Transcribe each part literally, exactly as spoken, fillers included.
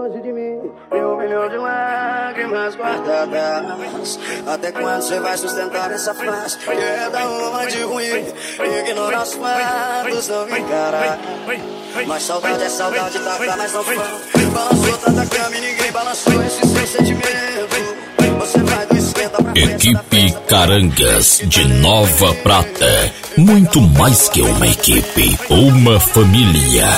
longe de mim. E um milhão de lágrimas guardadas. Até quando você vai sustentar essa face? Que é da uma de ruim. Ignora os fatos, não me encara. Mas saudade é saudade, tá pra mais não fã. Balançou tanta cama e ninguém balançou esse seu sentimento. Você vai do esquenta pra Equipe Carangas de Nova Prata. Muito mais que uma equipe, uma família.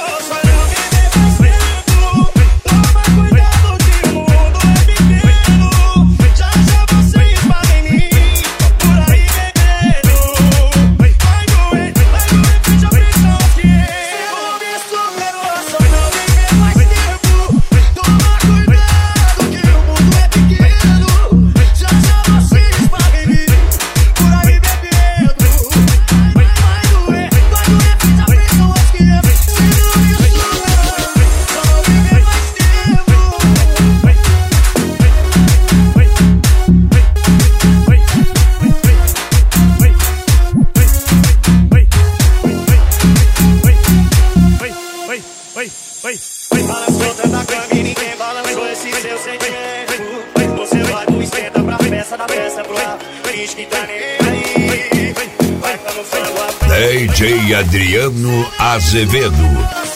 Balançou tanta cama e ninguém balançou esse seu sentimento. Você vai do esquenta pra festa, da festa pro ar. Diz que tá nem aí. Vai camuflando a D J Adriano Azevedo.